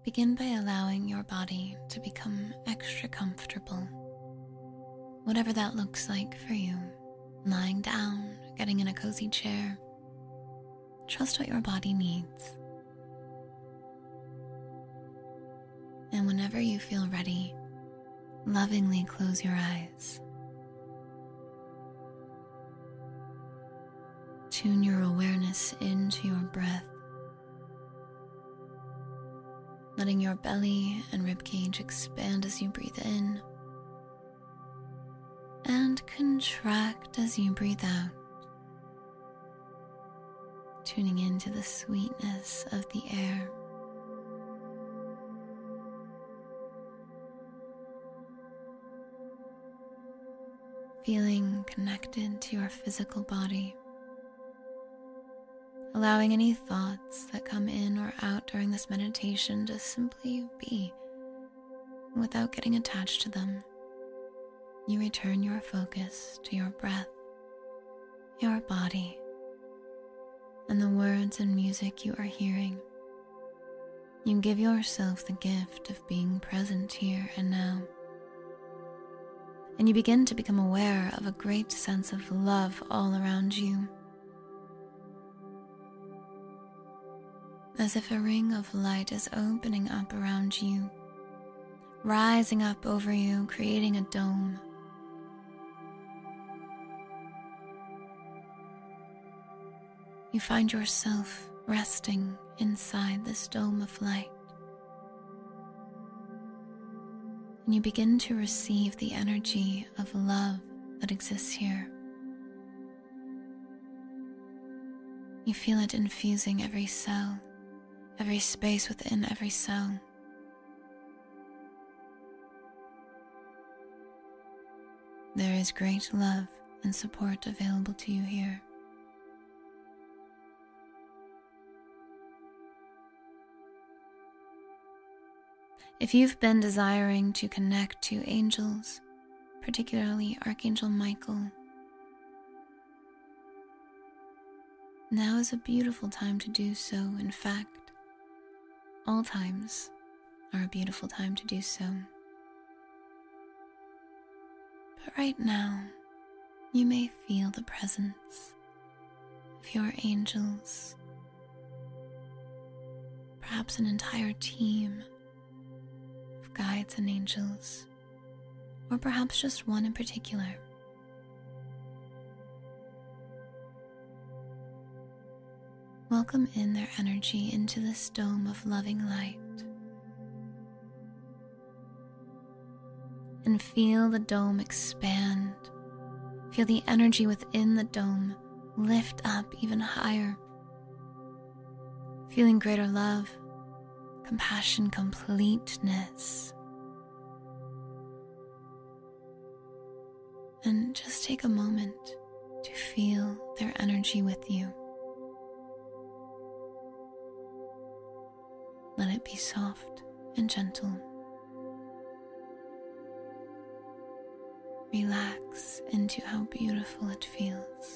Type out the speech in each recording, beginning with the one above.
Begin by allowing your body to become extra comfortable, whatever that looks like for you. Lying down, getting in a cozy chair. Trust what your body needs. And whenever you feel ready, lovingly close your eyes. Tune your awareness into your breath, letting your belly and ribcage expand as you breathe in and contract as you breathe out, tuning into the sweetness of the air. Feeling connected to your physical body, allowing any thoughts that come in or out during this meditation to simply be without getting attached to them. You return your focus to your breath, your body, and the words and music you are hearing. You give yourself the gift of being present here and now. And you begin to become aware of a great sense of love all around you. As if a ring of light is opening up around you, rising up over you, creating a dome. You find yourself resting inside this dome of light. And you begin to receive the energy of love that exists here. You feel it infusing every cell, every space within every cell. There is great love and support available to you here. If you've been desiring to connect to angels, particularly Archangel Michael, now is a beautiful time to do so. In fact, all times are a beautiful time to do so. But right now, you may feel the presence of your angels, perhaps an entire team of guides and angels, or perhaps just one in particular. Welcome in their energy into this dome of loving light. And feel the dome expand. Feel the energy within the dome lift up even higher. Feeling greater love, compassion, completeness. And just take a moment to feel their energy with you. Let it be soft and gentle. Relax into how beautiful it feels.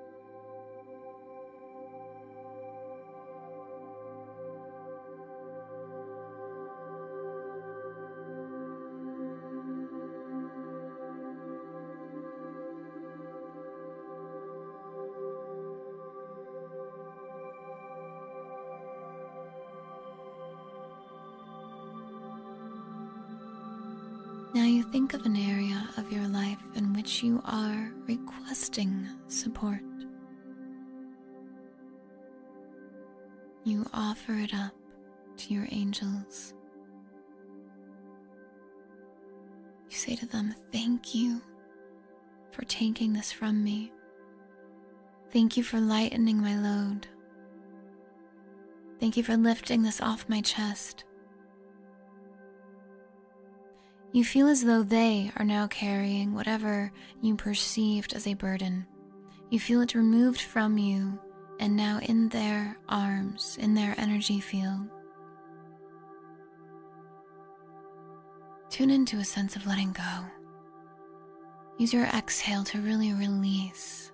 Now you think of an area of your life in which you are requesting support. You offer it up to your angels. You say to them, "Thank you for taking this from me. Thank you for lightening my load. Thank you for lifting this off my chest." You feel as though they are now carrying whatever you perceived as a burden. You feel it removed from you and now in their arms, in their energy field. Tune into a sense of letting go. Use your exhale to really release.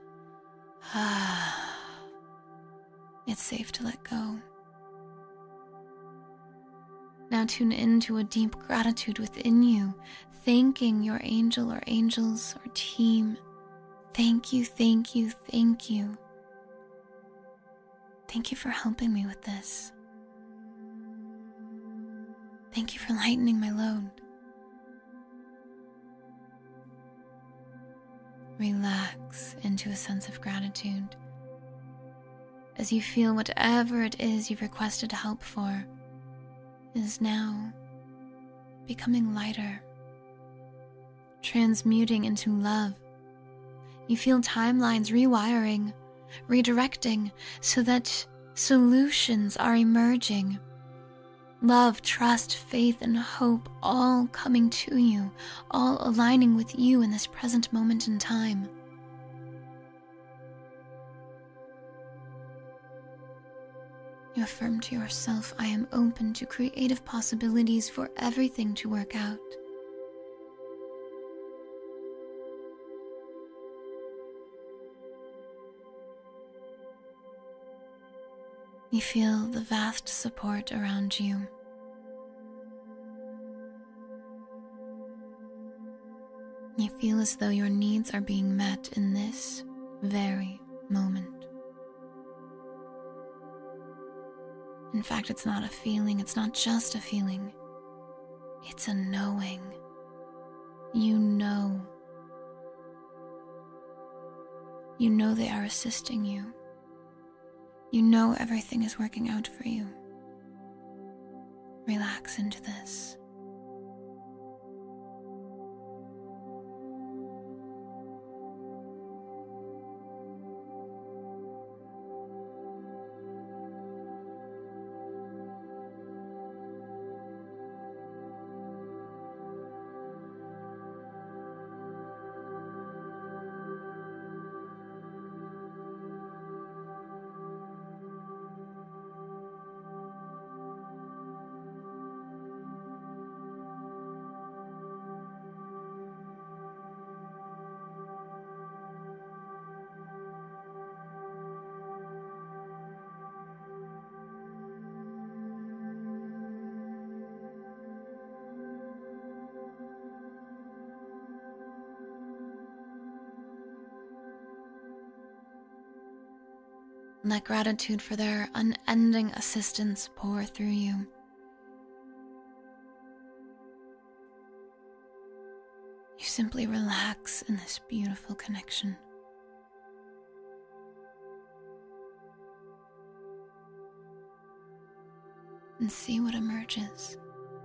It's safe to let go. Now tune into a deep gratitude within you, thanking your angel or angels or team. Thank you, thank you, thank you. Thank you for helping me with this. Thank you for lightening my load. Relax into a sense of gratitude as you feel whatever it is you've requested help for is now becoming lighter, transmuting into love. You feel timelines rewiring, redirecting so that solutions are emerging. Love, trust, faith, and hope all coming to you, all aligning with you in this present moment in time. You affirm to yourself, I am open to creative possibilities for everything to work out. You feel the vast support around you. You feel as though your needs are being met in this very moment. In fact, it's not a feeling, it's not just a feeling. It's a knowing. You know. You know they are assisting you. You know everything is working out for you. Relax into this. Let gratitude for their unending assistance pour through you. You simply relax in this beautiful connection. And see what emerges.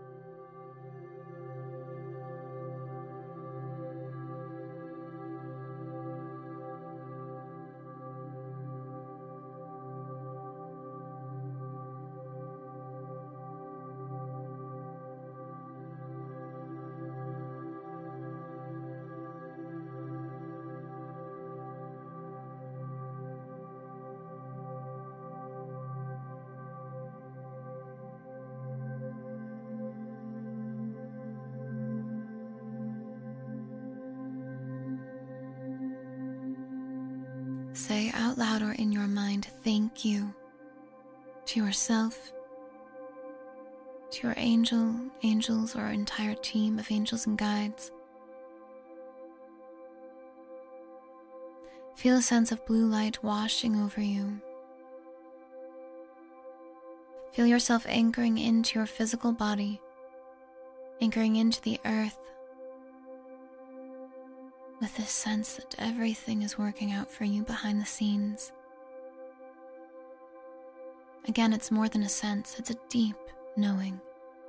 Say out loud or in your mind, thank you to yourself, to your angels, or entire team of angels and guides. Feel a sense of blue light washing over you. Feel yourself anchoring into your physical body, anchoring into the earth, with this sense that everything is working out for you behind the scenes. Again, it's more than a sense, it's a deep knowing.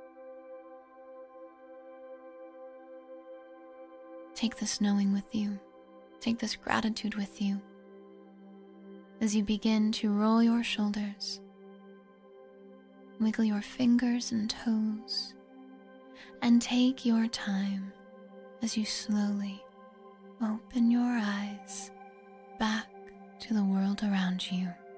Take this knowing with you. Take this gratitude with you as you begin to roll your shoulders, wiggle your fingers and toes, and take your time as you slowly open your eyes back to the world around you.